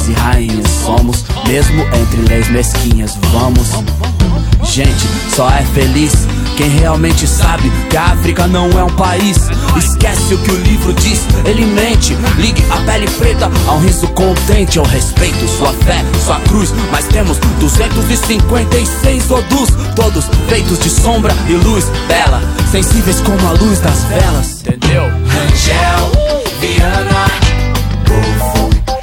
reis e rainhas somos, mesmo entre leis mesquinhas. Vamos, gente, só é feliz quem realmente sabe que a África não é um país. Esquece o que o livro diz, ele mente. Ligue a pele preta a um riso contente. Eu respeito sua fé, sua cruz, mas temos 256 odus, todos feitos de sombra e luz bela, sensíveis como a luz das velas. Entendeu? Rangel, Viana,